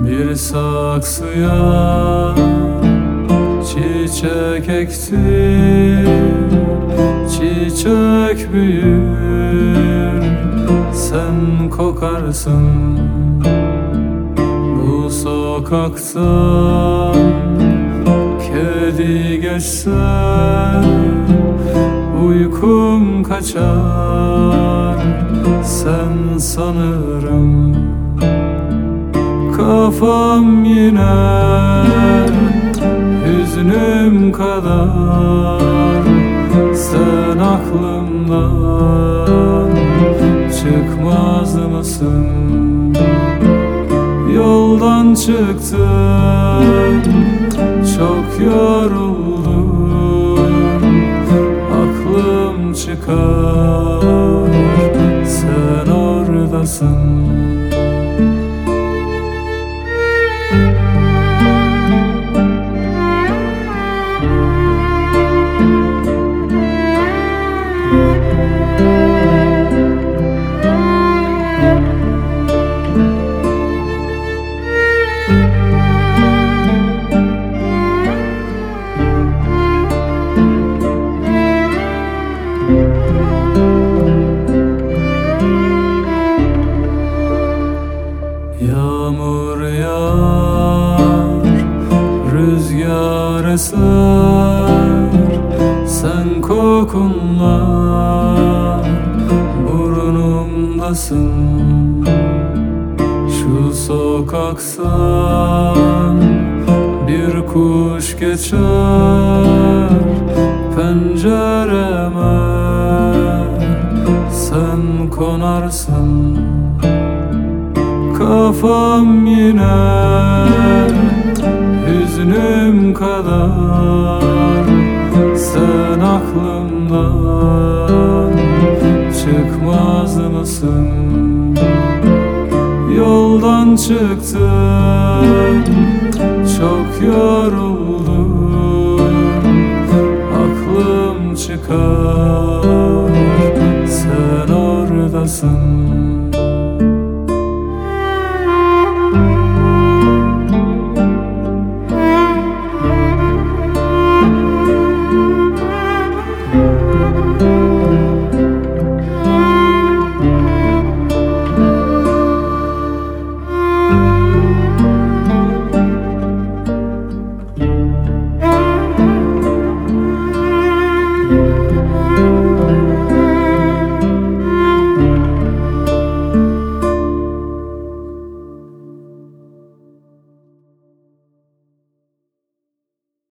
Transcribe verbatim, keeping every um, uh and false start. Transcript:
Bir saksıya çiçek ektim, çiçek büyür, sen kokarsın. Bu sokaktan kedi geçse uykum kaçar, sen sanırım. Kafam yine hüznüm kadar, sen aklımdan çıkmaz mısın? Yoldan çıktım, çok yoruldum, aklım çıkar, sen oradasın. Yağmur yağar, rüzgar eser, sen kokunla burnumdasın. Şu sokaktan bir kuş geçer pencereme, sen konarsın. Kafam yine hüznüm kadar, sen aklımdan çıkmaz mısın? Yoldan çıktım, çok yoruldum, aklım çıkar, sen oradasın.